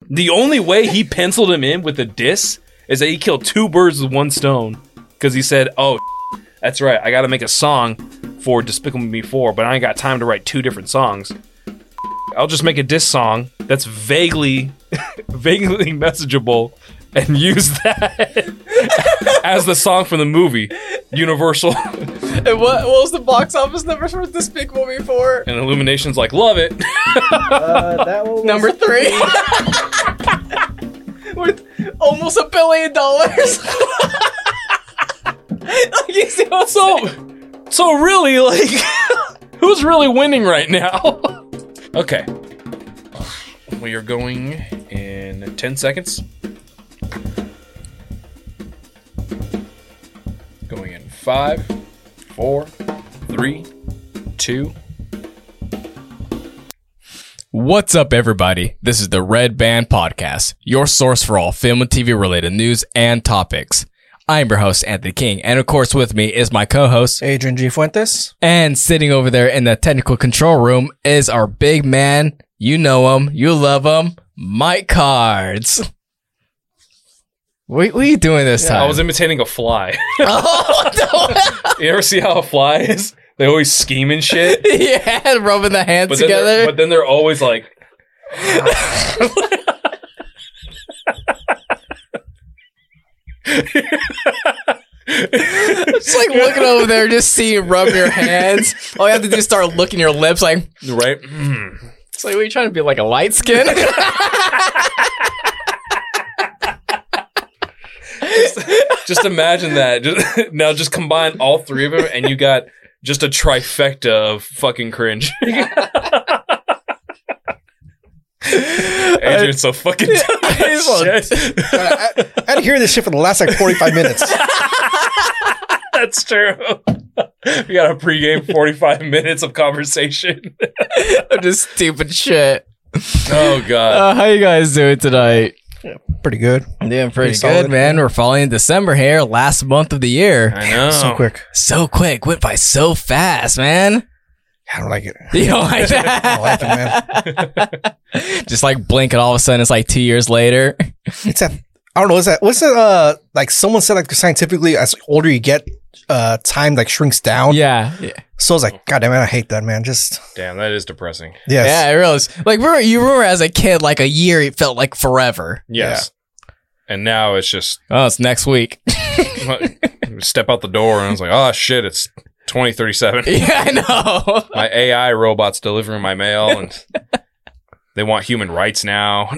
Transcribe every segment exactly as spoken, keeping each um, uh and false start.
The only way he penciled him in with the diss is that he killed two birds with one stone. Because he said, oh, that's right, I got to make a song for Despicable Me four, but I ain't got time to write two different songs. I'll just make a diss song that's vaguely, vaguely messageable and use that as the song from the movie, Universal. And what, what was the box office numbers for Despicable Me four? And Illumination's like, love it. uh, that one was Number three. With almost a billion dollars. Like, you see what's so, so really, like, who's really winning right now? Okay. We are going in ten seconds. Going in five, four, three, two. What's up, everybody? This is the Red Band Podcast, your source for all film and T V related news and topics. I'm your host, Anthony King, and of course with me is my co-host, Adrian G. Fuentes. And sitting over there in the technical control room is our big man. You know him, you love him, Mike Cards. What, what are you doing this Yeah, time? I was imitating a fly. Oh, no. You ever see how a fly is? They always scheme and shit. Yeah, rubbing the hands But then, together. they're- but then they're always like... It's like looking over there, just seeing you rub your hands. All you have to do is start licking your lips, like, Right? Mm. it's like, what are you trying to be, like a light skin? Just imagine that. Just, now just combine all three of them and you got just a trifecta of fucking cringe. Adrian's so fucking dumb. I, I, I had to hear this shit for the last like forty-five minutes. That's true. We got a pregame forty-five minutes of conversation. Just stupid shit. Oh, God. Uh, how you guys doing tonight? Pretty good. I'm doing pretty, Pretty good, solid. man. We're falling in December here, last month of the year. I know. So quick. So quick, went by so fast, man. I don't like it. You don't like that? I don't like it, man. Just like blink and all of a sudden it's like two years later. It's that. I don't know. Is that? What's that? Uh, like someone said, like scientifically, as older you get, uh, time like shrinks down. Yeah. Yeah. So I was like, God damn it, I hate that, man. Just Damn, that is depressing. yes. Yeah, it really is. Like, remember, you remember as a kid, like a year, it felt like forever. Yes. And now it's just Oh, it's next week. step out the door and I was like, oh, shit, it's twenty thirty-seven. Yeah, I know. My A I robot's delivering my mail and they want human rights now.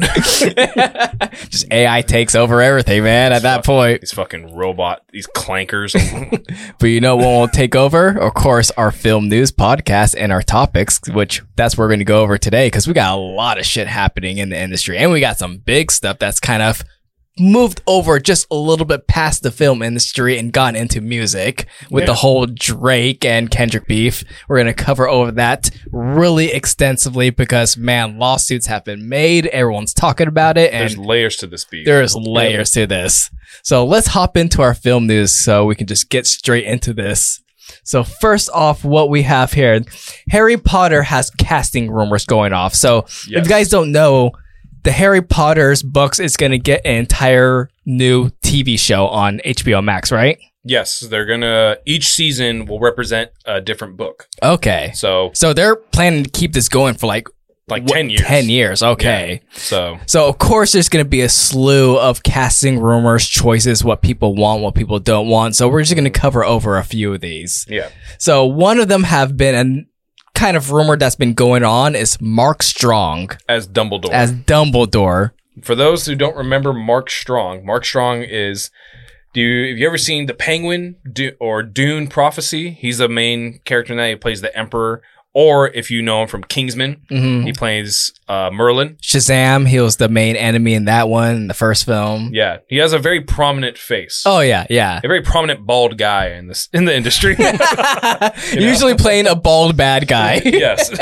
Just A I takes over everything, man, at that point. These fucking robot, these clankers. But you know what will take over? Of course, our film news podcast and our topics, which that's what we're going to go over today because we got a lot of shit happening in the industry. And we got some big stuff that's kind of moved over just a little bit past the film industry and gone into music with Yeah. the whole Drake and Kendrick beef. We're going to cover over that really extensively because, man, lawsuits have been made. Everyone's talking about it. And There's layers to this beef. there's layers to this. So let's hop into our film news so we can just get straight into this. So first off, what we have here, Harry Potter has casting rumors going off. So if Yes. you guys don't know, the Harry Potter's books is going to get an entire new T V show on H B O Max, right? Yes, they're gonna. Each season will represent a different book. Okay. So, So they're planning to keep this going for like like what, ten years. ten years. Okay. Yeah. So, So, of course, there's going to be a slew of casting rumors, choices, what people want, what people don't want. So, we're just going to cover over a few of these. yeah. So, one of them have been a kind of rumor that's been going on is Mark Strong As Dumbledore. as Dumbledore. For those who don't remember Mark Strong, Mark Strong is. Do you have you ever seen The Penguin Do, or Dune Prophecy? He's the main character in that. He plays the Emperor. Or if you know him from Kingsman, Mhm. he plays uh, Merlin. Shazam, he was the main enemy in that one, in the first film. Yeah, he has a very prominent face. Oh, yeah, yeah. A very prominent bald guy in this in the industry. You know? Usually playing a bald bad guy. Yes.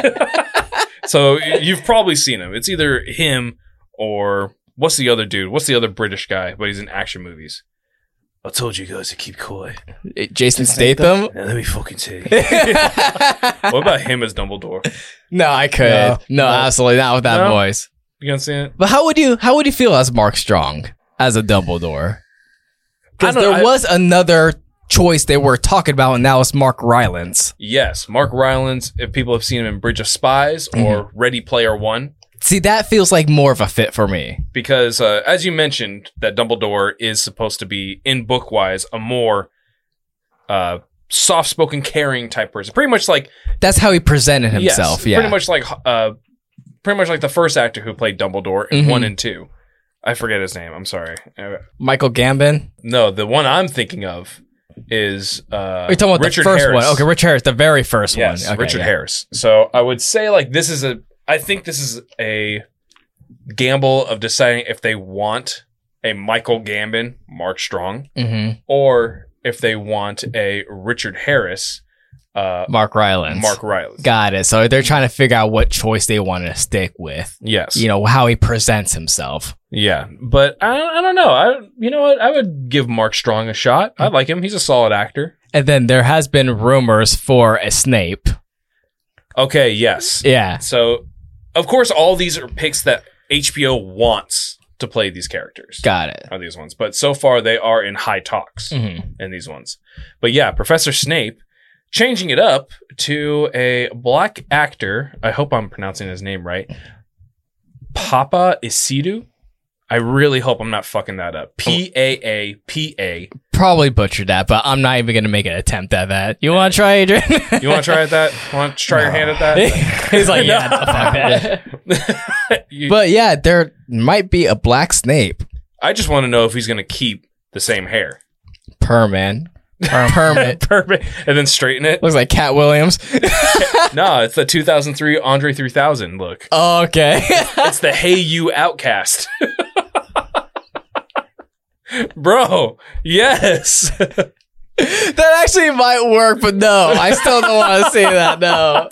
So you've probably seen him. It's either him or what's the other dude? What's the other British guy? But he's in action movies. I told you guys to keep quiet. Jason Statham? Now, let me fucking tell you. What about him as Dumbledore? No, I could. No, No. absolutely not with that No? voice. You gonna see it? But how would you how would you feel as Mark Strong as a Dumbledore? Because I don't- there I- was another choice they were talking about, and that was Mark Rylance. Yes, Mark Rylance. If people have seen him in Bridge of Spies or Ready Player One, See, that feels like more of a fit for me. because uh, as you mentioned, that Dumbledore is supposed to be, in book wise, a more uh, soft-spoken, caring type person. Pretty much like That's how he presented himself. yes, yeah, pretty much like uh, pretty much like the first actor who played Dumbledore in Mhm. one and two. I forget his name. I'm sorry. Uh, Michael Gambon. No, the one I'm thinking of is uh, You're talking about Richard the first Harris. one. Okay, Richard Harris, the very first Yes, one. Okay, Richard yeah. Harris. So I would say like this is a. I think this is a gamble of deciding if they want a Michael Gambon, Mark Strong, Mhm. or if they want a Richard Harris, uh, Mark Rylance. Mark Rylance. Got it. So they're trying to figure out what choice they want to stick with. Yes. You know, how he presents himself. Yeah, but I, I don't know. I you know what? I would give Mark Strong a shot. I like him. He's a solid actor. And then there has been rumors for a Snape. Okay. Yes. Yeah. So, of course, all these are picks that H B O wants to play these characters. Got it. Are these ones, but so far they are in high talks Mhm. in these ones. But yeah, Professor Snape changing it up to a black actor. I hope I'm pronouncing his name right. Papa Isidu. I really hope I'm not fucking that up. P A A P A. Probably butchered that, but I'm not even going to make an attempt at that. You want to try, Adrian? You want to try at that? Want to try your hand at that? He's like, yeah, no, fuck that. You- But yeah, there might be a black Snape. I just want to know if he's going to keep the same hair. Perman. Permit. Perfect. And then straighten it. Looks like Cat Williams. No, it's the two thousand three Andre three thousand look. Okay. It's the Hey You Outcast. Bro, yes. That actually might work, but no, I still don't want to see that. No.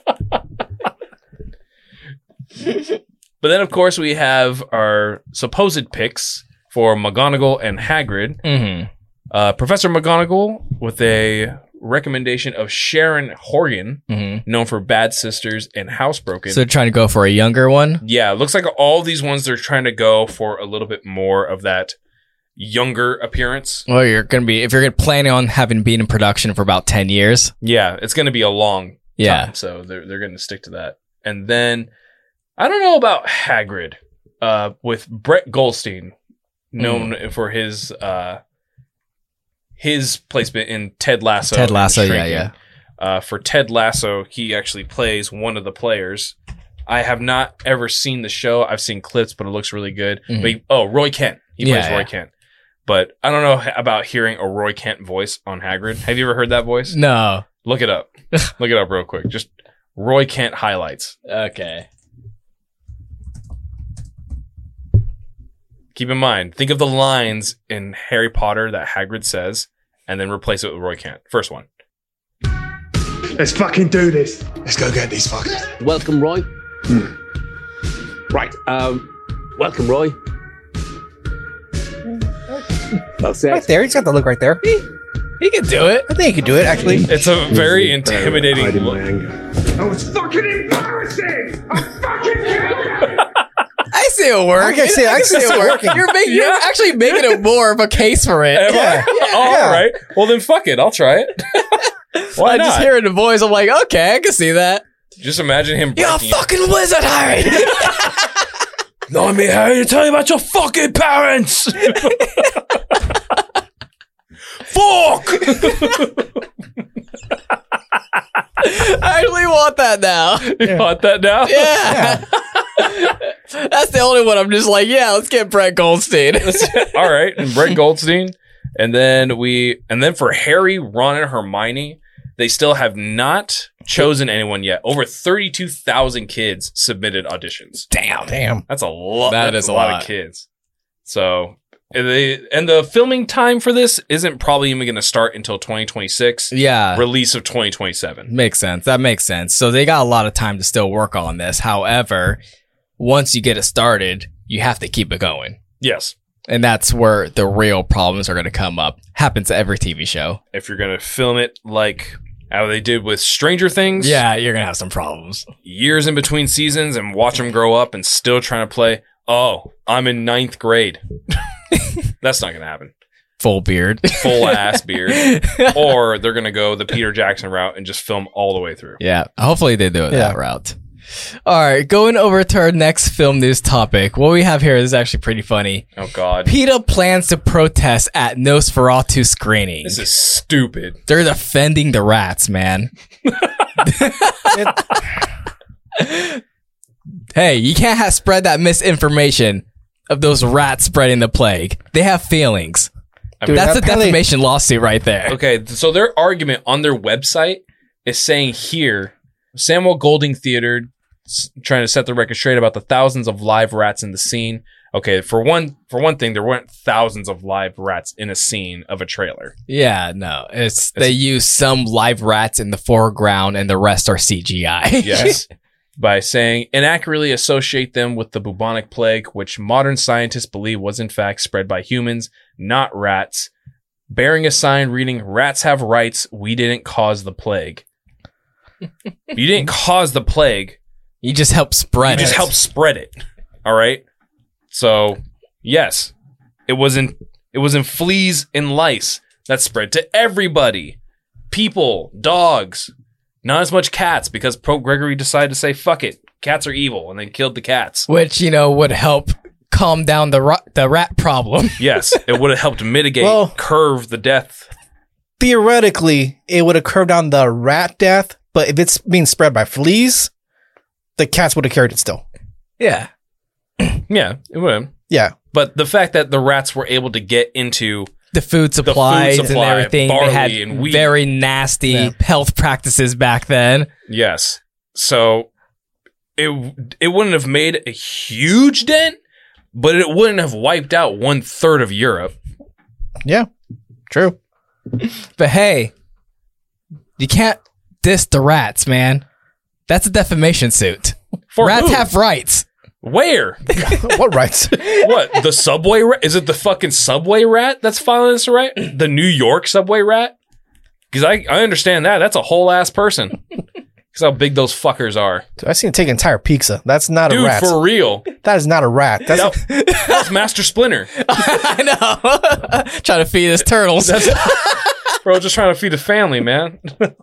But then, of course, we have our supposed picks for McGonagall and Hagrid. Mm-hmm. Uh, Professor McGonagall with a recommendation of Sharon Horgan, Mm-hmm. known for Bad Sisters and Housebroken. So they're trying to go for a younger one. Yeah, it looks like all these ones they're trying to go for a little bit more of that younger appearance. Well, you're gonna be if you're planning on having been in production for about ten years. Yeah, it's going to be a long Yeah. time, so they're they're going to stick to that. And then I don't know about Hagrid uh, with Brett Goldstein, known Mm. for his uh, his placement in Ted Lasso. Ted and Lasso, yeah, Shrinking. yeah. Uh, for Ted Lasso, he actually plays one of the players. I have not ever seen the show. I've seen clips, but it looks really good. Mhm. But he, oh, Roy Kent. He Yeah, plays Roy yeah. Kent. But I don't know h- about hearing a Roy Kent voice on Hagrid. Have you ever heard that voice? No. Look it up. Look it up real quick. Just Roy Kent highlights. Okay. Keep in mind, think of the lines in Harry Potter that Hagrid says, and then replace it with Roy Kent. First one. Let's fucking do this. Let's go get these fuckers. Welcome, Roy. Right. Um, welcome, Roy. That's Right it. there. He's got the look right there. He can do it. I think he could do it, actually. It's a very intimidating Hiding look. my anger. Oh, it's fucking embarrassing. I fucking can't. I see it work. I can see it. I can see it working. You're, making, you're Yeah. actually making it more of a case for it. Am I? Yeah. All Yeah. right. Well, then fuck it. I'll try it. Why I not? just hearing the voice. I'm like, okay, I can see that. Just imagine him You're a breaking it. fucking wizard, Harry. Not me, Harry, to tell you about your fucking parents. Fuck! I actually want that now. You want that now? Yeah. That's the only one I'm just like, yeah, let's get Brett Goldstein. All right, and Brett Goldstein, and then we, and then for Harry, Ron, and Hermione, they still have not chosen anyone yet. Over thirty-two thousand kids submitted auditions. Damn. Damn. That's a lot. That that's is a a lot, lot. of kids. So, and they and the filming time for this isn't probably even going to start until twenty twenty-six. Yeah. Release of twenty twenty-seven. Makes sense. That makes sense. So they got a lot of time to still work on this. However, once you get it started, you have to keep it going. Yes. And that's where the real problems are going to come up. Happens to every T V show. If you're going to film it like how they did with Stranger Things. Yeah, you're going to have some problems. Years in between seasons and watch them grow up and still trying to play. oh, I'm in ninth grade. That's not going to happen. Full beard. Full ass beard. Or they're going to go the Peter Jackson route and just film all the way through. Yeah. Hopefully they do it Yeah. that route. All right. Going over to our next film news topic. What we have here is actually pretty funny. Oh, God. PETA plans to protest at Nosferatu screening. This is stupid. They're defending the rats, man. Hey, you can't have spread that misinformation of those rats spreading the plague. They have feelings. Dude, That's a apparently- defamation lawsuit right there. Okay, so their argument on their website is saying here, Samuel Golding Theater s- trying to set the record straight about the thousands of live rats in the scene. Okay, for one, for one thing, there weren't thousands of live rats in a scene of a trailer. Yeah, no. It's they use some live rats in the foreground and the rest are C G I. Yes. By saying inaccurately associate them with the bubonic plague, which modern scientists believe was in fact spread by humans, not rats. Bearing a sign reading, rats have rights. We didn't cause the plague. You didn't cause the plague. You just help spread You just it. help spread it. All right. So yes, it was in it was in fleas and lice that spread to everybody, people, dogs, not as much cats because Pope Gregory decided to say fuck it, cats are evil, and then killed the cats. Which, you know, would help calm down the ra- the rat problem. Yes, it would have helped mitigate, Well- curve the death. Theoretically, it would have curved down the rat death, but if it's being spread by fleas, the cats would have carried it still. Yeah. Yeah, it would have. Yeah. But the fact that the rats were able to get into The food supplies supply, and everything. barley They had and wheat. very nasty Yeah. health practices back then. yes, so it it wouldn't have made a huge dent, but it wouldn't have wiped out one third of Europe. Yeah. True. But hey, you can't diss the rats, man. That's a defamation suit. For Rats who? have rights. Where? What rights? What? The subway rat? Is it the fucking subway rat that's filing this right? The New York subway rat? Because I, I understand that. That's a whole ass person. Because how big those fuckers are. Dude, I've seen it take entire pizza. That's not a Dude, rat. for real. That is not a rat. That's That, that's Master Splinter. I know. Trying to feed his turtles. That's, bro, just trying to feed a family, man.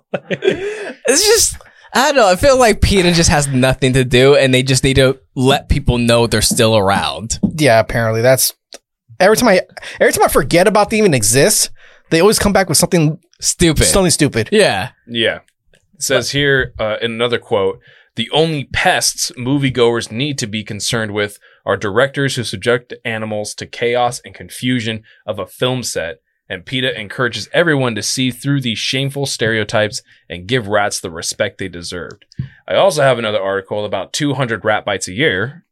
It's just, I don't know. I feel like PETA just has nothing to do and they just need to let people know they're still around. yeah. Apparently, that's every time I every time I forget about they even exist, they always come back with something Stupid. something stupid. Yeah. Yeah. It says here uh, in another quote, the only pests moviegoers need to be concerned with are directors who subject animals to chaos and confusion of a film set. And PETA encourages everyone to see through these shameful stereotypes and give rats the respect they deserved. I also have another article about two hundred rat bites a year.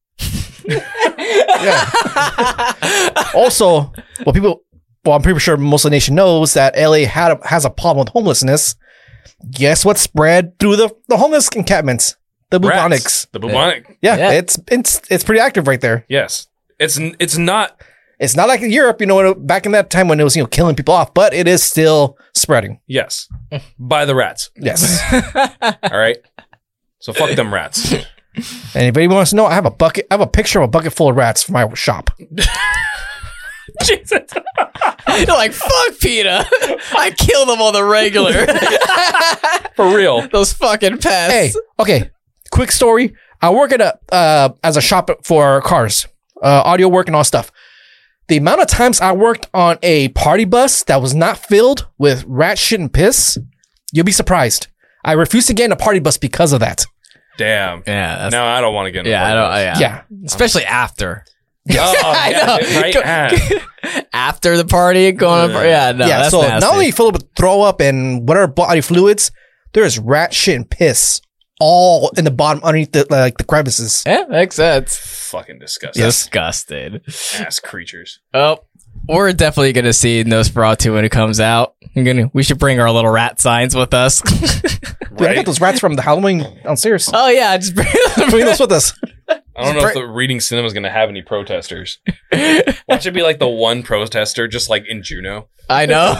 Also, well, people, well, I'm pretty sure most of the nation knows that L A had a, has a problem with homelessness. Guess what spread through the, the homeless encampments? The bubonics. Rats. The bubonic. Yeah, Yeah. it's it's it's pretty active right there. Yes. It's it's not. It's not like in Europe, you know, back in that time when it was, you know, killing people off, but it is still spreading. Yes. By the rats. Yes. All right. So fuck them rats. And if anybody wants to know, I have a bucket, I have a picture of a bucket full of rats for my shop. Jesus. You're like, fuck PETA. I kill them on the regular. For real. Those fucking pests. Hey, okay, quick story. I work at a uh, as a shop for cars, uh, audio work and all stuff. The amount of times I worked on a party bus that was not filled with rat shit and piss, you'll be surprised. I refused to get in a party bus because of that. Damn. Yeah. That's, No, I don't want to get in yeah, I don't, yeah. yeah. Yeah. Especially after. Oh, yeah, right? Ah. After the party, going on. Yeah, no, yeah, that's so nasty. not only full of throw up and whatever body fluids, there's rat shit and piss all in the bottom underneath the like the crevices. Yeah, makes sense. Fucking disgusting. Disgusted. Ass creatures. Oh, we're definitely gonna see Nosferatu when it comes out. I'm gonna. We should bring our little rat signs with us. Dude, I got those rats from the Halloween downstairs. Oh yeah, just bring Bring those with us. I don't know if the reading cinema is going to have any protesters. Watch it be like the one protester, just like in Juno, I know.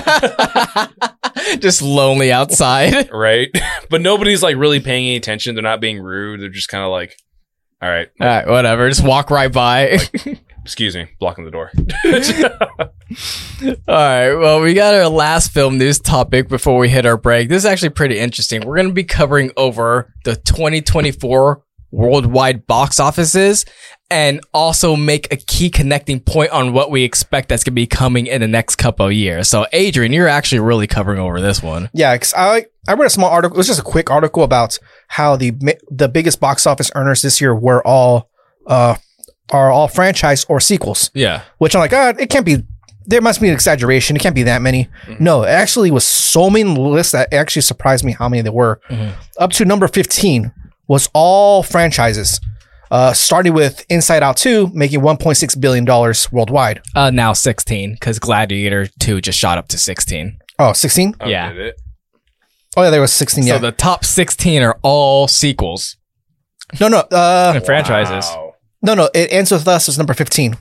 Just lonely outside. right? But nobody's like really paying any attention. They're not being rude. They're just kind of like, All right. All right, whatever. Just walk right by. Excuse me. Blocking the door. All right. Well, we got our last film news topic before we hit our break. This is actually pretty interesting. We're going to be covering over the twenty twenty-four worldwide box offices and also make a key connecting point on what we expect that's going to be coming in the next couple of years. So, Adrian, you're actually really covering over this one. Yeah, 'cause I I read a small article. It was just a quick article about how the the biggest box office earners this year were all uh are all franchise or sequels. Yeah. Which I'm like, ah, it can't be. There must be an exaggeration. It can't be that many. Mm-hmm. No, it actually was so many lists that it actually surprised me how many there were. Mm-hmm. Up to number fifteen was all franchises. Uh, starting with Inside Out two, making one point six billion dollars worldwide. Uh, now sixteen, because Gladiator two just shot up to sixteen. Oh, sixteen? Oh, Yeah. did it? Oh, yeah, there was sixteen, So yeah. the top sixteen are all sequels no, no. Uh, and franchises. Wow. no, no. It Ends With Us was number fifteen.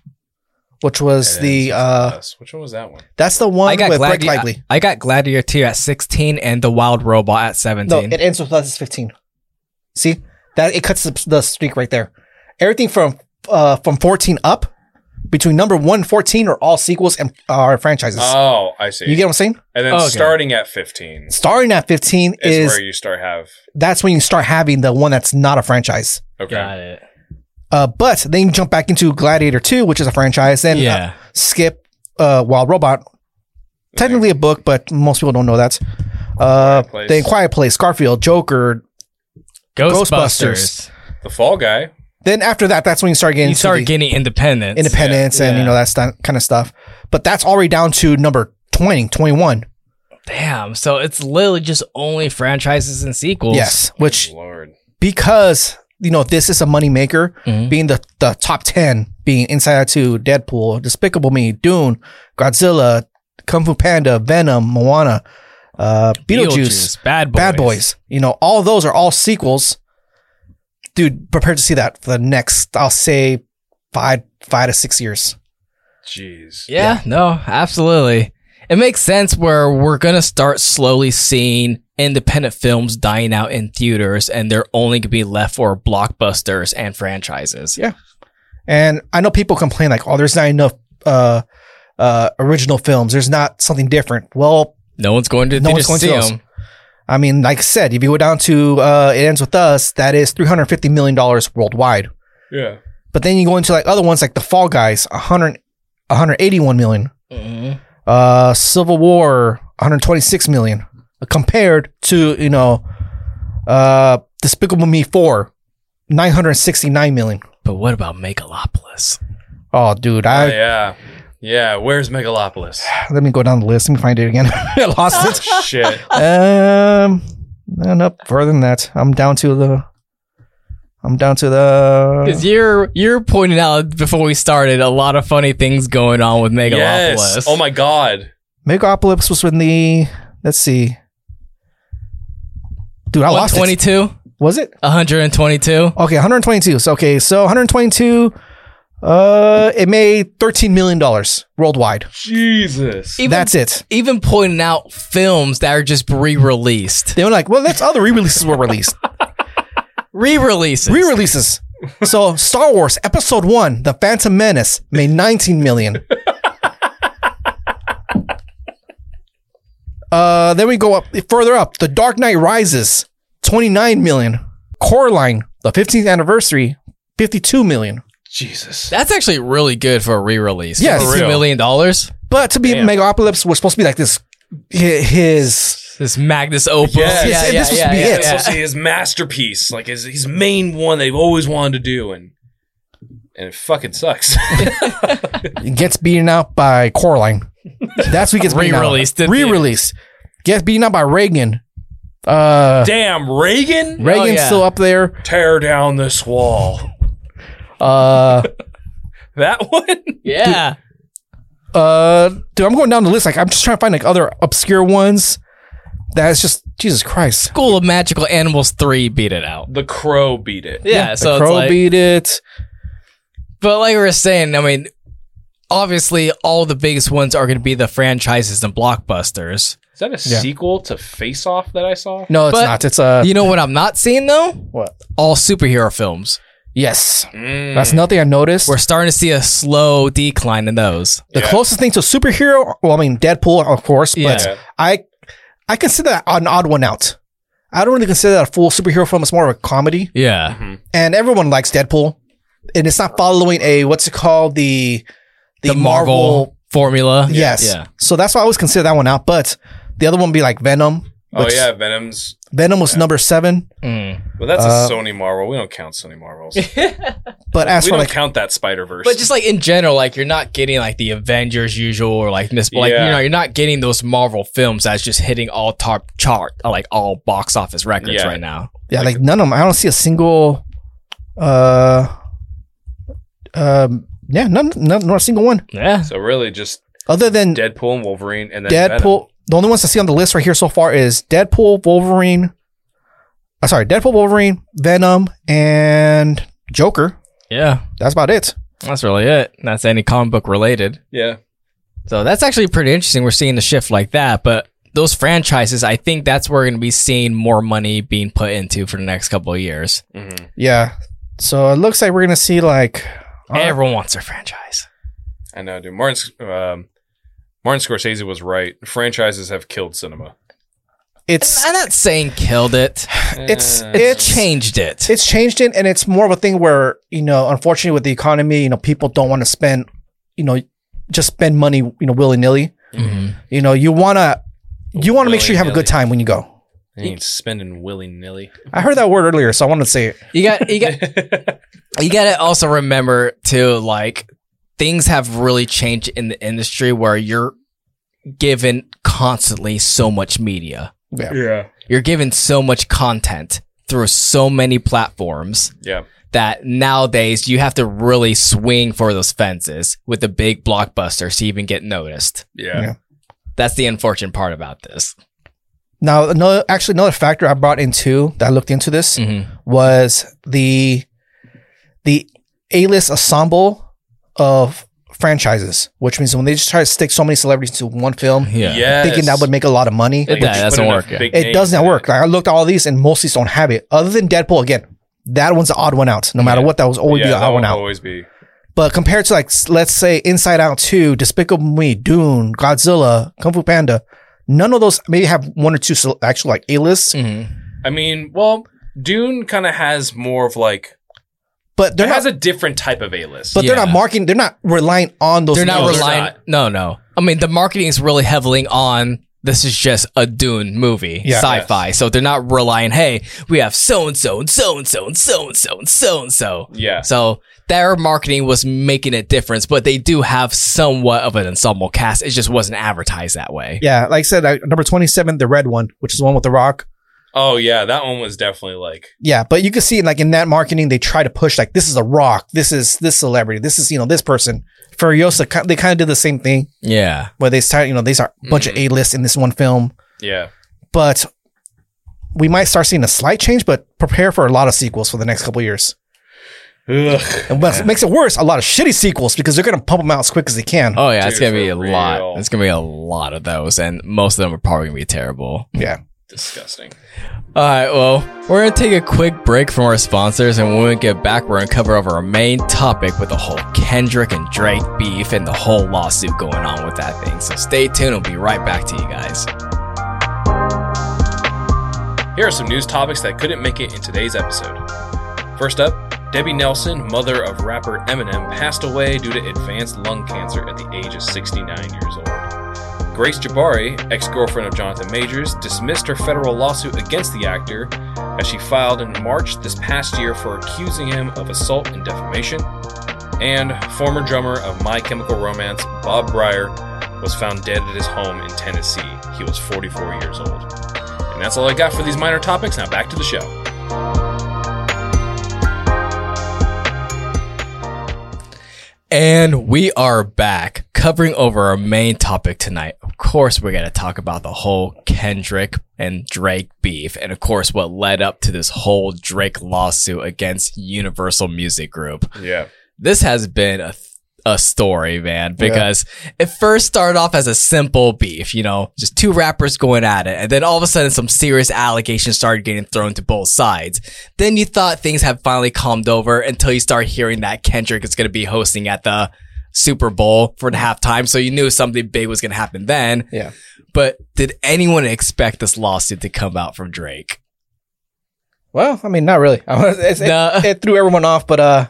Which was It the, ends uh, with us. Which one was that one? that's the one I got, with Blake Gladi- Lively. I got Gladiator two at sixteen and The Wild Robot at No, seventeen. It Ends With Us is fifteen. See? That, it cuts the, the streak right there. Everything from, uh, from fourteen up, between number one and fourteen are all sequels and are franchises. Oh, I see. You get what I'm saying? and then Oh, okay. starting at fifteen Starting at fifteen is, is, where you start have. that's when you start having the one that's not a franchise. Okay. it. Uh, but then you jump back into Gladiator two, which is a franchise, then Yeah. uh, skip uh, Wild Robot. Technically a book, but most people don't know that. Uh, Quiet Place. then Quiet Place, Garfield, Joker. Ghostbusters. The Fall Guy. Then after that, that's when you start getting You into start the getting independence. independence Yeah. and, you know, that's that kind of stuff. But that's already down to number twenty, twenty-one. Damn. So it's literally just only franchises and sequels. Yes, which Lord. because, you know, this is a moneymaker, Mhm. being the, the top ten, being Inside Out two, Deadpool, Despicable Me, Dune, Godzilla, Kung Fu Panda, Venom, Moana, uh, Beetlejuice, Bad Boys. Bad Boys. You know, all those are all sequels. Dude, prepare to see that for the next, I'll say, five, five to six years. Jeez. Yeah, no, absolutely. It makes sense where we're going to start slowly seeing independent films dying out in theaters and they're only going to be left for blockbusters and franchises. Yeah. And I know people complain like, oh, there's not enough uh, uh, original films. There's not something different. Well, No one's going to the No theaters one's to going see to those. them. I mean, like I said, if you go down to uh, It Ends With Us, that is three hundred fifty million dollars worldwide. Yeah. But then you go into like other ones like The Fall Guys, one hundred, one hundred eighty-one million. Mhm. Uh, Civil War, one hundred twenty-six million. Compared to, you know, uh, Despicable Me four, nine hundred sixty-nine million. But what about Megalopolis? Oh, dude, Oh, I yeah. Yeah. Where's Megalopolis? let me go down the list. Let me find it again. I lost Oh, it. shit. Um, and up further than that. I'm down to the. I'm down to the. Because you're you're pointing out before we started a lot of funny things going on with Megalopolis. Yes. Oh, my God. Megalopolis was in the. Let's see. Dude, I lost it. one twenty-two? Was it? one hundred twenty-two? Okay, one hundred twenty-two. So okay, so one hundred twenty-two. Uh, it made thirteen million dollars worldwide. Jesus. Even, That's it. even pointing out films that are just re-released. They were like, well, that's other re-releases were released. Re-releases. Re-releases. So Star Wars Episode One: The Phantom Menace made nineteen million. Uh, then we go up further up. The Dark Knight Rises, twenty-nine million. Coraline, the fifteenth anniversary, fifty-two million. Jesus. That's actually really good for a re-release. Yes. For For two real. million dollars. But to be Damn. Megalopolis was supposed to be like this. hi- His This Magnus Opus. Yes. Yes, this was to be it. It's supposed to be his masterpiece, like his his main one they've always wanted to do, and and it fucking sucks. He gets beaten out by Coraline. That's what he gets beaten out. Re-released it. Re-released. Gets beaten out by Reagan. Uh, Damn, Reagan, Reagan's Oh, yeah. still up there. tear down this wall. Uh, That one. Yeah. uh, dude, I'm going down the list. Like, I'm just trying to find like other obscure ones. That's just Jesus Christ. School of Magical Animals three beat it out. The Crow beat it. Yeah, The so Crow it's like, beat it. but like we were saying, I mean, obviously all the biggest ones are going to be the franchises and blockbusters. Is that a Yeah. sequel to Face Off that I saw? No, it's But- not. It's uh, You know what I'm not seeing though? what? All superhero films. Yes. Mm. That's nothing I noticed. We're starting to see a slow decline in those. the Yeah. closest thing to a superhero, well, I mean, Deadpool, of course, Yeah. but I I consider that an odd one out. I don't really consider that a full superhero film. It's more of a comedy. Yeah. Mhm. And everyone likes Deadpool. And it's not following a, what's it called? The, the, The, Marvel, formula. Yes. Yeah. So that's why I always consider that one out. But the other one would be like Venom. Oh which- yeah, Venom's. Venom was number seven. Mm. Well, that's Uh, a Sony Marvel. We don't count Sony Marvels. But as we for don't like, count that Spider Verse. But just like in general, like you're not getting like the Avengers usual or like Miss, like Yeah. you know, you're not getting those Marvel films that's just hitting all top chart, like all box office records Yeah. right now. yeah, like none of them. I don't see a single, uh, um, yeah, none, none, not a single one. Yeah. so really, just Other than Deadpool and Wolverine, and then Deadpool. Venom. The only ones I see on the list right here so far is Deadpool, Wolverine. Uh, sorry, Deadpool, Wolverine, Venom, and Joker. Yeah. That's about it. That's really it. That's any comic book related. Yeah, So that's actually pretty interesting. We're seeing the shift like that, but those franchises, I think that's where we're going to be seeing more money being put into for the next couple of years. hmm Yeah. So it looks like we're gonna see like uh, Everyone wants their franchise. I know, dude. Martin, um, Martin Scorsese was right. Franchises have killed cinema. it's I'm not saying killed it. it's Uh, it's Changed it. it's changed it, and it's more of a thing where, you know, unfortunately with the economy, you know, people don't want to spend, you know, just spend money, you know, willy nilly. Mhm. You know, you wanna you want to make sure you have a good Willy-nilly. time when you go. He ain't spending willy nilly. I heard that word earlier, so I wanted to say it. You got you got you got to also remember too, like things have really changed in the industry where you're given constantly so much media. Yeah. yeah, You're given so much content through so many platforms yeah. that nowadays you have to really swing for those fences with the big blockbusters to even get noticed. Yeah. Yeah. That's the unfortunate part about this. Now, another actually another factor I brought into that I looked into this Mm-hmm. was the the A-list ensemble of franchises, which means when they just try to stick so many celebrities into one film, Yeah. Yes. thinking that would make a lot of money, It Like, does- you doesn't put work, enough yeah. big it names doesn't in work. Like, I looked at all these and most of these don't have it. Other than Deadpool, again, that one's the odd one out. No matter Yeah. what, that was always yeah, be the that odd one will out. always be. But compared to like, s- let's say Inside Out two, Despicable Me, Dune, Godzilla, Kung Fu Panda, none of those maybe have one or two sel- actual like A-lists, Mm-hmm. I mean, well, Dune kind of has more of like but they're it not. has a different type of A list. but they're not Yeah. marketing. They're not relying on those. They're not No, they're relying. not. No, no. I mean, the marketing is really heavily on. This is just a Dune movie, Yeah. sci-fi. So they're not relying. Hey, we have so and so and so and so and so and so and so and so. Yeah. So their marketing was making a difference, but they do have somewhat of an ensemble cast. It just wasn't advertised that way. Yeah, like I said, uh, number twenty-seven, the red one, which is the one with the Rock. Oh yeah, that one was definitely like Yeah, but you can see like in that marketing, they try to push like this is a Rock, this is this celebrity, this is you know this person. Furiosa, ki- they kind of did the same thing Yeah. where they start you know they start a bunch of A lists in this one film, yeah. but we might start seeing a slight change. But prepare for a lot of sequels for the next couple of years. Ugh. And what makes it worse, a lot of shitty sequels because they're gonna pump them out as quick as they can. Oh yeah, it's Dude, gonna be a for lot. real. It's gonna be a lot of those, and most of them are probably gonna be terrible. Yeah. Disgusting. All right, well, we're going to take a quick break from our sponsors, and when we get back, we're going to cover over our main topic with the whole Kendrick and Drake beef and the whole lawsuit going on with that thing. So stay tuned. We'll be right back to you guys. Here are some news topics that couldn't make it in today's episode. First up, Debbie Nelson, mother of rapper Eminem, passed away due to advanced lung cancer at the age of sixty-nine years old. Grace Jabari, ex-girlfriend of Jonathan Majors, dismissed her federal lawsuit against the actor as she filed in March this past year for accusing him of assault and defamation. And former drummer of My Chemical Romance, Bob Breyer, was found dead at his home in Tennessee. He was forty-four years old. And that's all I got for these minor topics. Now back to the show. And we are back covering over our main topic tonight. Of course, we're going to talk about the whole Kendrick and Drake beef. And of course, what led up to this whole Drake lawsuit against Universal Music Group. Yeah. This has been a, a story, man, because it first started off as a simple beef, you know, just two rappers going at it. And then all of a sudden some serious allegations started getting thrown to both sides. Then you thought things had finally calmed over until you start hearing that Kendrick is going to be hosting at the Super Bowl for the halftime. So you knew something big was going to happen then. Yeah. But did anyone expect this lawsuit to come out from Drake? Well, I mean, not really. It's, it, No. it threw everyone off, but uh,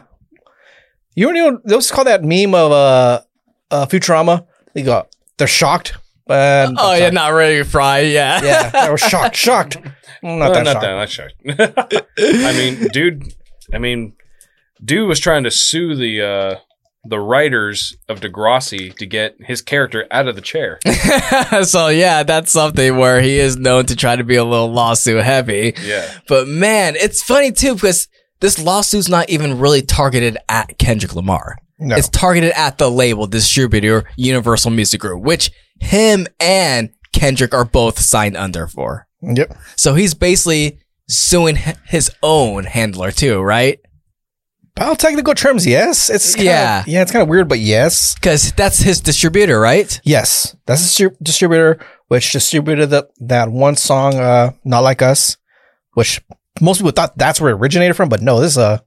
you know, those call that meme of uh, uh Futurama. They go, they're shocked. But Oh, yeah, not ready to fry. Yeah. yeah, they were shocked, shocked. Mm, Not Uh, that not shocked. that, not shocked. I mean, dude. I mean, dude was trying to sue the uh, the writers of Degrassi to get his character out of the chair. So, yeah, that's something where he is known to try to be a little lawsuit heavy. Yeah. But man, it's funny too because this lawsuit's not even really targeted at Kendrick Lamar. No. It's targeted at the label distributor Universal Music Group, which him and Kendrick are both signed under for. Yep. So he's basically suing h- his own handler too, right? By technical terms, yes. It's kinda, Yeah. yeah. It's kind of weird, but yes, Because that's his distributor, right? yes. That's a distri- distributor which distributed the, that one song, uh, "Not Like Us," which most people thought that's where it originated from, but no, this is a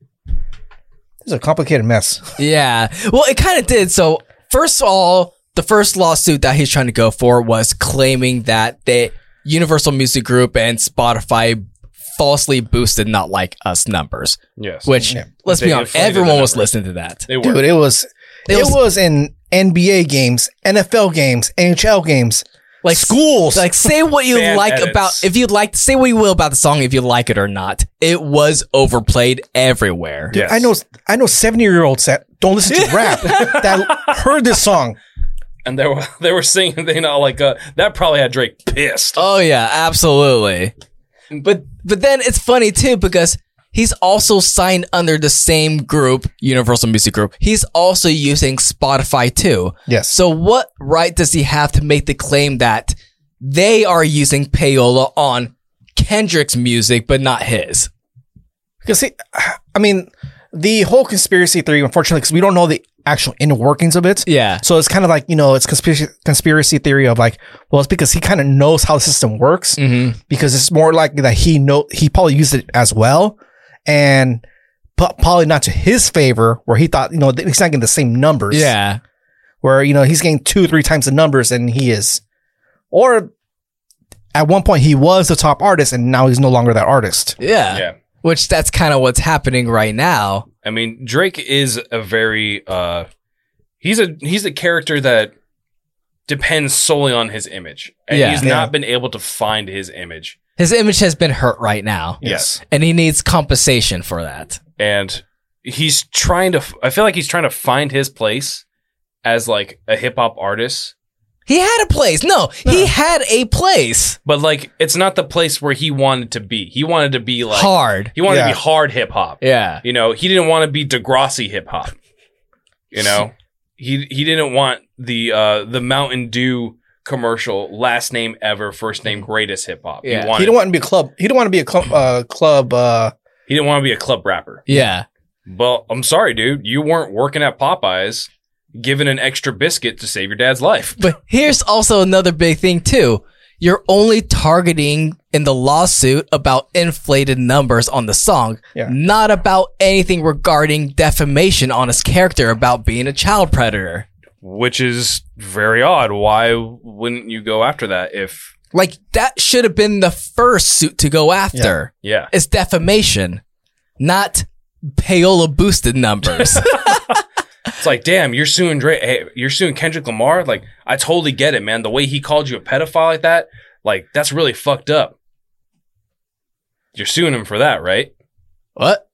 this is a complicated mess. Yeah. Well, it kind of did. So first of all, the first lawsuit that he's trying to go for was claiming that the Universal Music Group and Spotify falsely boosted Not Like Us numbers, Yes. which Yeah. let's They be honest, inflated the everyone was number. listening to that. they were. Dude, it was It it was- was, in N B A games, N F L games, N H L games, Like schools. Like say what you Fan like edits. about, if you like, say what you will about the song, if you like it or not. It was overplayed everywhere. Yes. I know I know seventy year olds that don't listen to rap that heard this song. And they were they were singing. They know like uh, that probably had Drake pissed. Oh yeah, absolutely. But but then it's funny too because he's also signed under the same group, Universal Music Group. He's also using Spotify too. Yes. So what right does he have to make the claim that they are using payola on Kendrick's music but not his? Because see, I mean, the whole conspiracy theory, unfortunately, because we don't know the actual inner workings of it. Yeah. So it's kind of like, you know, it's conspiracy conspiracy theory of like, well, it's because he kind of knows how the system works. Mm-hmm. Because it's more likely that he know he probably used it as well, and p- probably not to his favor, where he thought, you know, he's not getting the same numbers. Yeah. Where, you know, he's getting two, three times the numbers than he is. Or at one point he was the top artist and now he's no longer that artist. Yeah. Yeah. Which that's kind of what's happening right now. I mean, Drake is a very uh he's a he's a character that depends solely on his image. And Yeah. he's Yeah. not been able to find his image. His image has been hurt right now. Yes. And he needs compensation for that. And he's trying to I feel like he's trying to find his place as like a hip hop artist. He had a place. No, he had a place. But like it's not the place where he wanted to be. He wanted to be like Hard. he wanted Yeah. to be hard hip hop. Yeah. You know, he didn't want to be Degrassi hip hop. You know, he he didn't want the uh, the Mountain Dew commercial, last name ever, first name greatest hip hop. Yeah. He wanted, He don't want to be a club. He don't want to be a club. Uh, club. Uh, he didn't want to be a club rapper. Yeah. Well, I'm sorry, dude. You weren't working at Popeyes, giving an extra biscuit to save your dad's life. But here's also another big thing too. You're only targeting in the lawsuit about inflated numbers on the song, Yeah. not about anything regarding defamation on his character about being a child predator. Which is very odd. Why wouldn't you go after that if Like that should have been the first suit to go after. yeah. It's defamation, not payola boosted numbers. It's like, damn, you're suing Drake. Hey, you're suing Kendrick Lamar. Like, I totally get it, man. The way he called you a pedophile like that, like, that's really fucked up. You're suing him for that, right? What?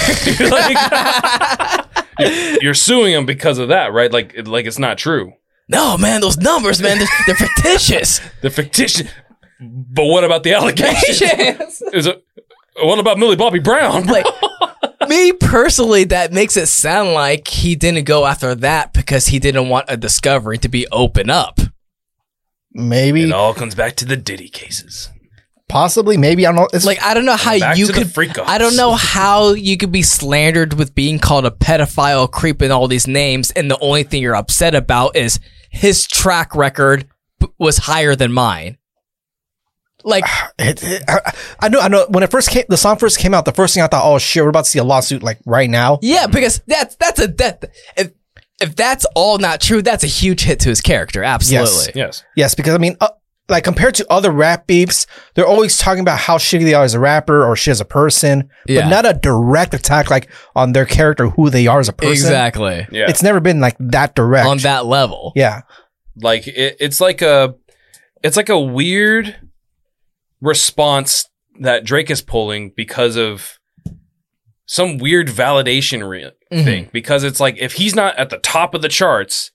Like, you're, you're suing him because of that, right? Like, it- like it's not true. No, man, those numbers, man, they're, they're fictitious. The fictitious. But what about the allegations? Is it? What about Millie Bobby Brown? Like, me personally, that makes it sound like he didn't go after that because he didn't want a discovery to be open up. maybe. It all comes back to the Diddy cases. Possibly, maybe I don't know. It's Like, I don't know how Back you to the could. Freakos. I don't know how you could be slandered with being called a pedophile, creep, and all these names, and the only thing you're upset about is his track record b- was higher than mine. Like, It, it, I, I know, I know. When it first came, the song first came out. The first thing I thought, oh shit, we're about to see a lawsuit like right now. yeah, because that's that's a that if if that's all not true, that's a huge hit to his character. Absolutely. Yes. Yes, because I mean, uh, like compared to other rap beefs, they're always talking about how shitty they are as a rapper or shit as a person, Yeah. but not a direct attack like on their character, who they are as a person. Exactly. Yeah. It's never been like that direct. On that level. Yeah. Like it, it's like a it's like a weird response that Drake is pulling because of some weird validation re- Mhm. thing. Because it's like if he's not at the top of the charts,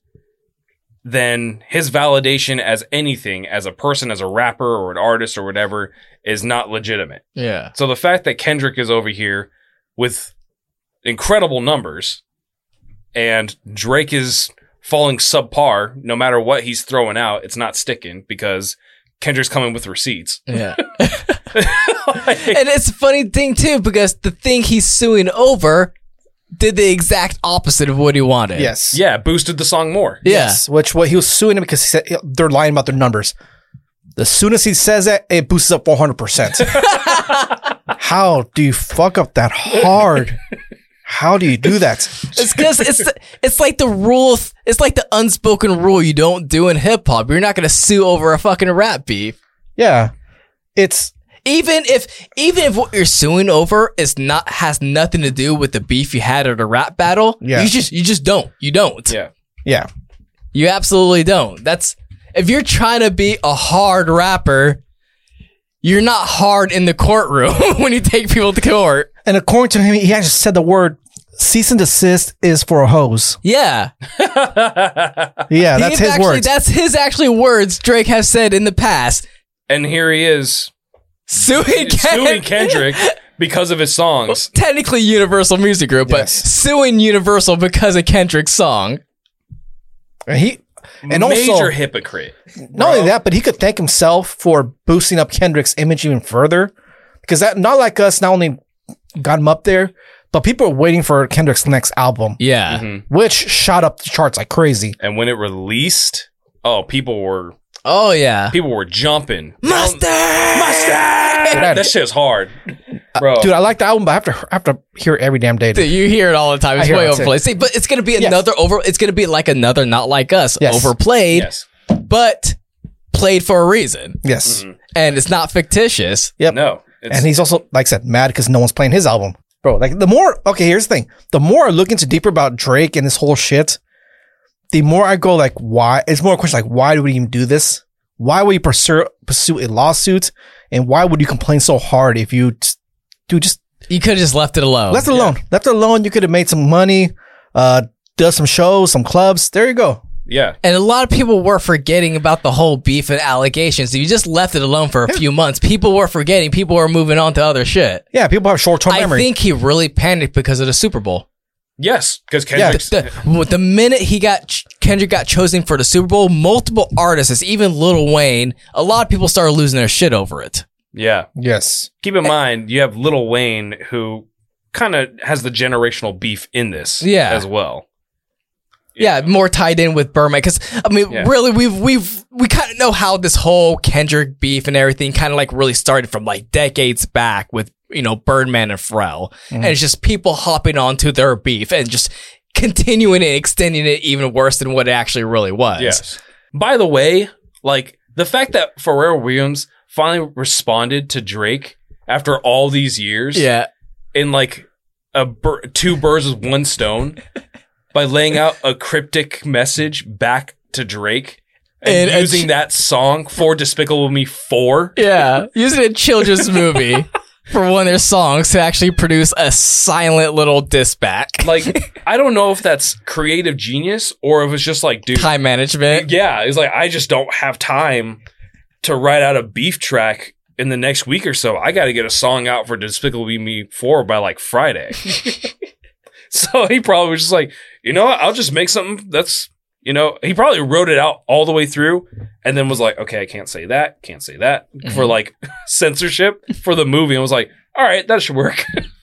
then his validation as anything, as a person, as a rapper or an artist or whatever, is not legitimate. Yeah. So the fact that Kendrick is over here with incredible numbers and Drake is falling subpar, no matter what he's throwing out, it's not sticking because Kendrick's coming with receipts. Yeah. Like, And it's a funny thing too, because the thing he's suing over did the exact opposite of what he wanted. Yes. yeah, boosted the song more. Yeah. Yes. Which what he was suing him because he said they're lying about their numbers. As soon as he says that, it boosts up four hundred percent. How do you fuck up that hard? How do you do that? It's because it's it's like the rule. It's like the unspoken rule you don't do in hip hop. You're not gonna sue over a fucking rap beef, Yeah. It's even if even if what you're suing over is not has nothing to do with the beef you had at a rap battle. Yeah. You just you just don't. You don't. Yeah. yeah. You absolutely don't. That's if you're trying to be a hard rapper, you're not hard in the courtroom when you take people to court. And according to him, he actually said the word cease and desist is for a hose. Yeah. Yeah, that's He his actually, words. That's his actually words Drake has said in the past. And here he is Suing, suing Ken- Kendrick because of his songs. Technically Universal Music Group, but Yes. suing Universal because of Kendrick's song. And he, and Major also, hypocrite. not only that, but he could thank himself for boosting up Kendrick's image even further. Because that, not like us, not only got him up there, but people are waiting for Kendrick's next album, Yeah. Mhm. which shot up the charts like crazy. And when it released, oh, people were Oh, yeah. people were jumping. Mustard! Mustard! That shit's hard, bro. Dude, I like the album, but I have to, I have to hear it every damn day. Dude, you hear it all the time. I It's hear way it, too. overplayed. See, but it's gonna be Yes. another over. It's gonna be like another Not Like Us Yes. overplayed, yes. but played for a reason, Yes. Mhm. and it's not fictitious. Yep. No. It's, And he's also, like I said, mad because no one's playing his album. Bro, like the more, okay, here's the thing. The more I look into deeper about Drake and this whole shit, the more I go like, why? It's more a question like, why do we even do this? Why would you pursue, pursue a lawsuit? And why would you complain so hard if you, t- dude, just You could have just left it alone. left it alone. Left it alone. You could have made some money, uh, done some shows, some clubs. There you go. yeah. And a lot of people were forgetting about the whole beef and allegations. You just left it alone for a few months. People were forgetting. People were moving on to other shit. Yeah, people have short term I memory. think he really panicked because of the Super Bowl. Yes, because Yeah, Kendrick's The, the minute he got Kendrick got chosen for the Super Bowl, multiple artists, even Lil Wayne, a lot of people started losing their shit over it. yeah. yes. Keep in mind, you have Lil Wayne who kind of has the generational beef in this Yeah. as well. Yeah, more tied in with Birdman because I mean, Yeah. really, we've we've we kind of know how this whole Kendrick beef and everything kind of like really started from like decades back with you know Birdman and Pharrell, and it's just people hopping onto their beef and just continuing and extending it even worse than what it actually really was. Yes. By the way, like the fact that Pharrell Williams finally responded to Drake after all these years Yeah. in like a bir- two birds with one stone by laying out a cryptic message back to Drake and, And- and using sh- that song for Despicable Me four. Yeah, using a children's movie for one of their songs to actually produce a silent little diss back. Like, I don't know if that's creative genius or if it's just like, dude, Time management. yeah, it's like, I just don't have time to write out a beef track in the next week or so. I got to get a song out for Despicable Me four by like Friday. So he probably was just like, you know what? I'll just make something that's You know, he probably wrote it out all the way through and then was like, okay, I can't say that, can't say that Mm-hmm. for like censorship for the movie. And was like, all right, that should work.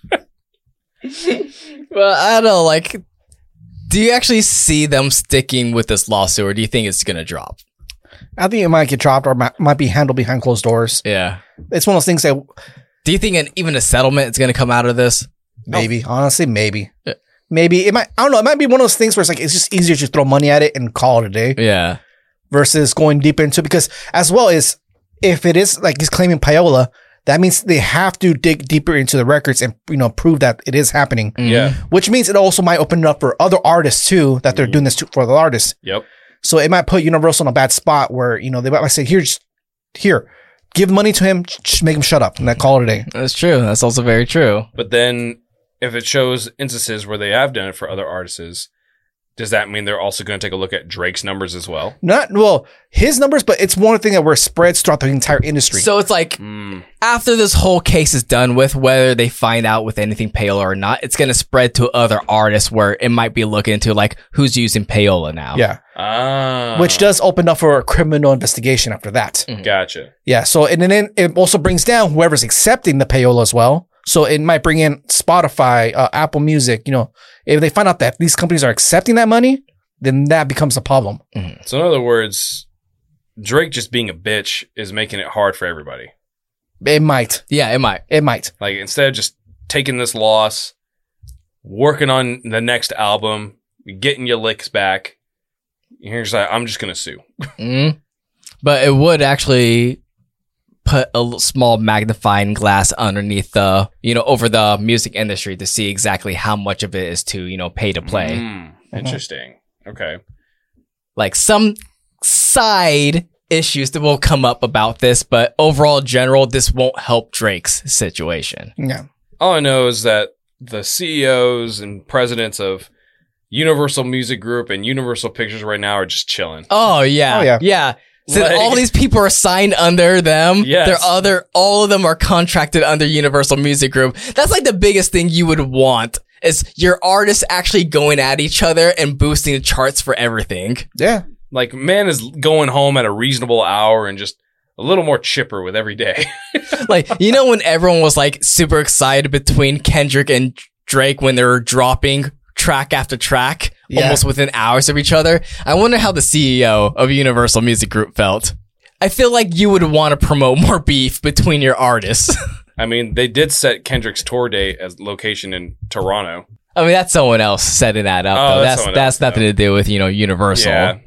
Well, I don't know. Like, do you actually see them sticking with this lawsuit, or do you think it's gonna drop? I think it might get dropped or might, might be handled behind closed doors. Yeah. It's one of those things that Do you think an, even a settlement is gonna come out of this? maybe, honestly, maybe. Yeah. Maybe it might, I don't know, it might be one of those things where it's like, it's just easier to throw money at it and call it a day Yeah. versus going deep into it. Because as well as if it is like he's claiming payola, that means they have to dig deeper into the records and, you know, prove that it is happening. Yeah. Which means it also might open it up for other artists too, that they're doing this to, for other artists. Yep. So it might put Universal in a bad spot where, you know, they might say, here, just, here, give money to him, just make him shut up, and then call it a day. That's true. That's also very true. But then if it shows instances where they have done it for other artists, does that mean they're also going to take a look at Drake's numbers as well? Not, well, his numbers, but it's one thing that where it spreads throughout the entire industry. So it's like Mm. after this whole case is done with, whether they find out with anything payola or not, it's gonna spread to other artists where it might be looking into like who's using payola now. yeah. Ah. Which does open up for a criminal investigation after that. Gotcha. Yeah. So, and then it also brings down whoever's accepting the payola as well. So it might bring in Spotify, uh, Apple Music. You know, if they find out that these companies are accepting that money, then that becomes a problem. So in other words, Drake just being a bitch is making it hard for everybody. It might. Yeah, it might. It might. Like instead of just taking this loss, working on the next album, getting your licks back, you're just like, I'm just gonna sue. Mm. But it would actually put a l- small magnifying glass underneath the, you know, over the music industry to see exactly how much of it is to, you know, pay to play. Mm, interesting. Okay. Like some side issues that will come up about this, but overall general, this won't help Drake's situation. Yeah. All I know is that the C E Os and presidents of Universal Music Group and Universal Pictures right now are just chilling. Oh yeah. Oh, yeah. Yeah. So Like- all these people are signed under them. Yes. They're other all of them are contracted under Universal Music Group. That's like the biggest thing you would want is your artists actually going at each other and boosting the charts for everything. Yeah. Like, man is going home at a reasonable hour and just a little more chipper with every day. Like, you know when everyone was like super excited between Kendrick and Drake when they were dropping track after track Yeah. almost within hours of each other? I wonder how the C E O of Universal Music Group felt. I feel like you would want to promote more beef between your artists. I mean, they did set Kendrick's tour date as location in Toronto. I mean, that's someone else setting that up. Oh, though. that's That's someone that's else, nothing though. to do with, you know, Universal. Yeah.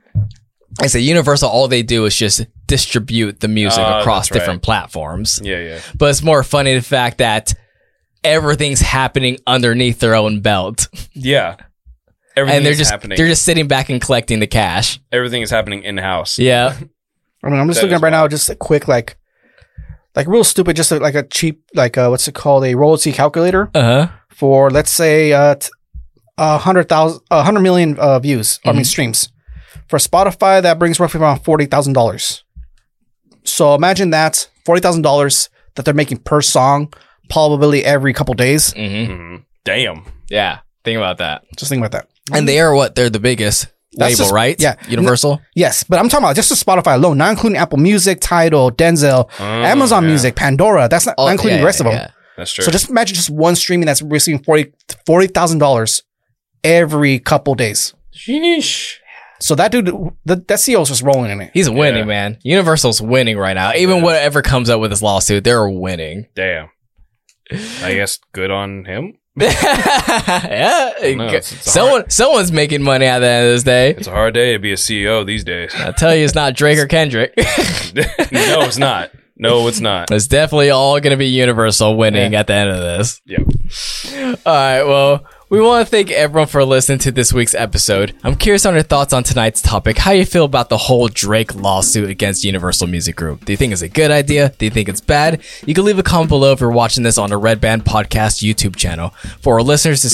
I say Universal, all they do is just distribute the music Oh, across that's right. different platforms. Yeah, yeah. But it's more funny the fact that everything's happening underneath their own belt. Yeah. Everything And they're is just happening. they're just sitting back and collecting the cash. Everything is happening in-house. Yeah. I mean, I'm just That looking is up right now, wild. just a quick, like, like real stupid, just like a cheap, like, uh, what's it called? A royalty calculator Uh-huh. for, let's say, uh, t- a hundred thousand, a hundred million, uh, views, I mean, streams. For Spotify, that brings roughly around forty thousand dollars. So imagine that, forty thousand dollars that they're making per song, probably every couple days. Mm-hmm. Mhm. Damn. Yeah. Think about that. Just think about that. And they are what? They're the biggest That's label, just- right? yeah. Universal? Yes, but I'm talking about just the Spotify alone, not including Apple Music, Tidal, Denzel, Oh, Amazon yeah. Music, Pandora. That's not, Oh, not including yeah, the rest yeah, of them. yeah. That's true. So just imagine just one streaming that's receiving forty thousand dollars every couple days. Sheesh. So that dude, the, that C E O is just rolling in it. He's winning, Yeah. man. Universal's winning right now. Even Yeah. whatever comes up with this lawsuit, they're winning. Damn. I guess good on him. yeah. No, it's- it's Someone someone's making money at the end of this day. It's a hard day to be a C E O these days. I tell you, it's not Drake or Kendrick. No, it's not. No, it's not. It's definitely all going to be Universal winning at the end of this. Yep. All right. Well, we want to thank everyone for listening to this week's episode. I'm curious on your thoughts on tonight's topic. How you feel about the whole Drake lawsuit against Universal Music Group? Do you think it's a good idea? Do you think it's bad? You can leave a comment below if you're watching this on the Red Band Podcast YouTube channel. For our listeners, discuss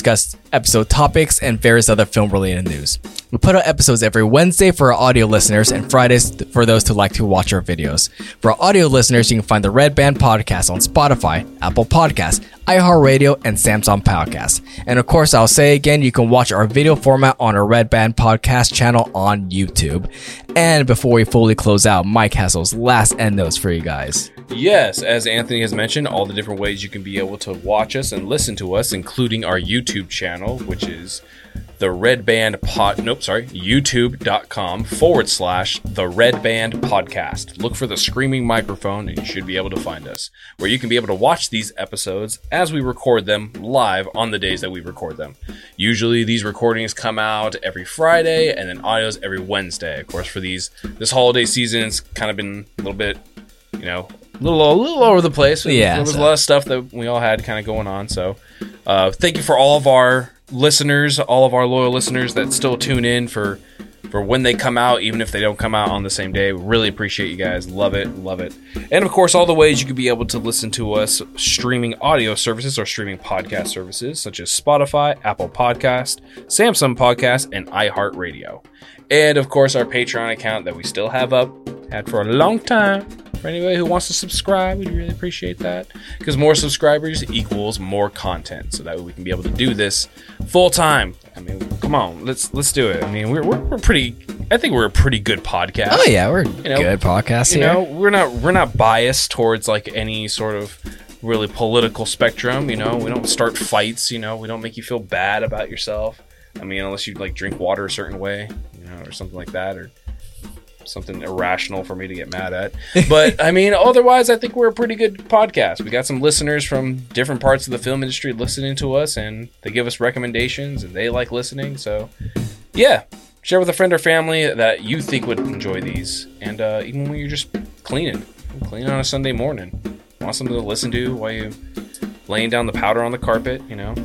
episode topics, and various other film-related news. We put out episodes every Wednesday for our audio listeners and Fridays for those who like to watch our videos. For our audio listeners, you can find the Red Band Podcast on Spotify, Apple Podcasts, iHeartRadio, and Samsung Podcasts. And of course, I'll say again, you can watch our video format on our Red Band Podcast channel on YouTube. And before we fully close out, Mike has those last end notes for you guys. Yes, as Anthony has mentioned, all the different ways you can be able to watch us and listen to us, including our YouTube channel, which is the Red Band Pod. Nope, sorry, YouTube.com forward slash the Red Band Podcast. Look for the screaming microphone, and you should be able to find us, where you can be able to watch these episodes as we record them live on the days that we record them. Usually, these recordings come out every Friday, and then audios every Wednesday. Of course, for these this holiday season, it's kind of been a little bit, you know. A little, a little all over the place. Yeah, there was so. a lot of stuff that we all had kind of going on. So, uh, thank you for all of our listeners, all of our loyal listeners that still tune in for for when they come out, even if they don't come out on the same day. We really appreciate you guys. Love it, love it. And of course, all the ways you could be able to listen to us streaming audio services or streaming podcast services such as Spotify, Apple Podcast, Samsung Podcast, and iHeartRadio. And of course, our Patreon account that we still have up, had for a long time. For anybody who wants to subscribe, we'd really appreciate that, because more subscribers equals more content, so that way we can be able to do this full time. I mean, come on, let's let's do it. I mean, we're we're, we're pretty. I think we're a pretty good podcast. Oh yeah, we're You know, good podcast You here. know, we're not we're not biased towards like any sort of really political spectrum. You know, we don't start fights. You know, we don't make you feel bad about yourself. I mean, unless you like drink water a certain way, you know, or something like that, or something irrational for me to get mad at. But I mean, otherwise, I think we're a pretty good podcast. We got some listeners from different parts of the film industry listening to us, and they give us recommendations, and they like listening. So, yeah, share with a friend or family that you think would enjoy these. And uh, even when you're just cleaning, cleaning on a Sunday morning, want something to listen to while you laying down the powder on the carpet, you know,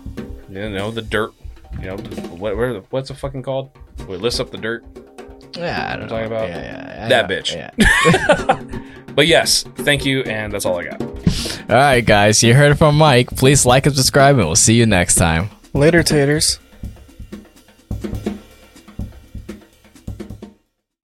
you know the dirt, you know, what where, what's it fucking called? What lifts up the dirt? Yeah, I don't talking know. about? Yeah, yeah, That yeah, bitch. Yeah. But yes, thank you, and that's all I got. All right, guys, you heard it from Mike. Please like and subscribe, and we'll see you next time. Later, taters.